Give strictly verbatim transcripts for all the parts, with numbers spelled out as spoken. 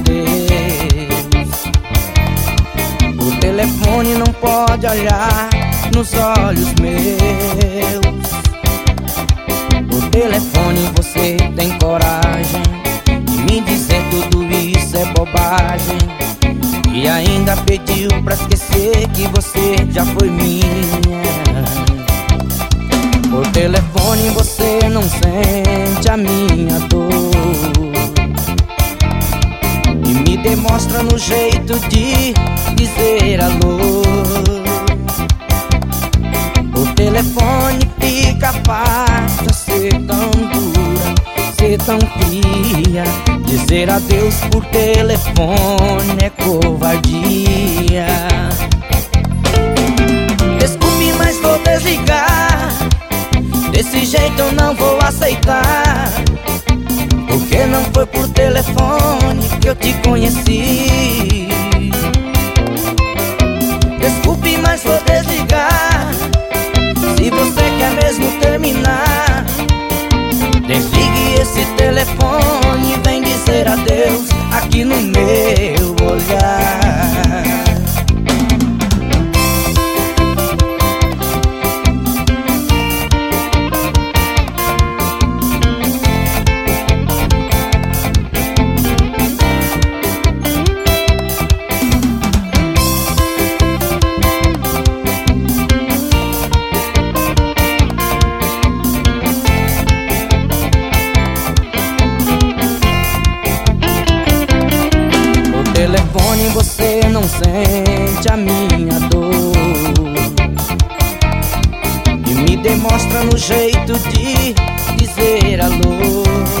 Deus. O telefone não pode olhar nos olhos meus. O telefone, você tem coragem de me dizer tudo isso é bobagem, e ainda pediu pra esquecer que você já foi minha. Por telefone você não sente a minha dor e me demonstra no jeito de dizer alô. O telefone fica fácil ser tão dura, ser tão fria. Dizer adeus por telefone é covardia. Desculpe, mas vou desligar. Desse jeito eu não vou aceitar, porque não foi por telefone que eu te conheci. Desculpe, mas vou desligar. Se você quer mesmo terminar, desligue esse telefone e vem dizer adeus aqui no meu olhar. Telefone, você não sente a minha dor e me demonstra no jeito de dizer alô.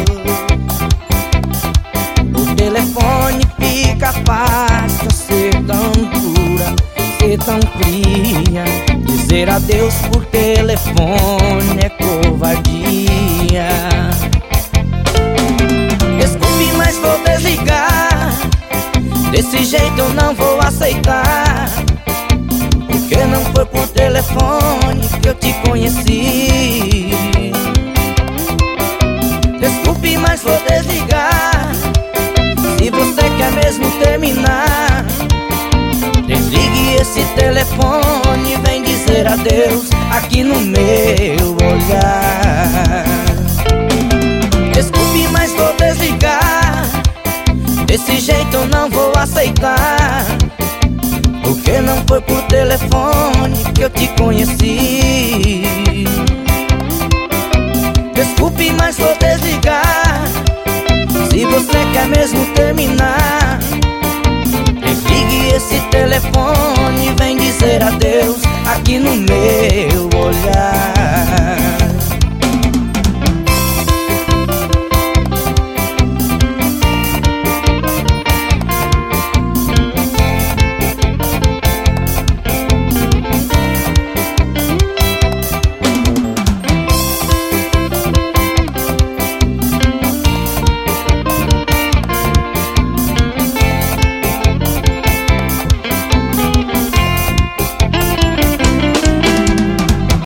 O telefone fica fácil ser tão dura, ser tão fria. Dizer adeus por telefone é covardia. Desculpe, mas vou desligar. Desse jeito eu não vou aceitar, porque não foi por telefone que eu te conheci. Desculpe, mas vou desligar. Se você quer mesmo terminar, desligue esse telefone e vem dizer adeus aqui no meu olhar. Desculpe, mas vou desligar. Desse jeito eu não vou aceitar, porque não foi por telefone que eu te conheci. Desculpe, mas vou desligar. Se você quer mesmo terminar,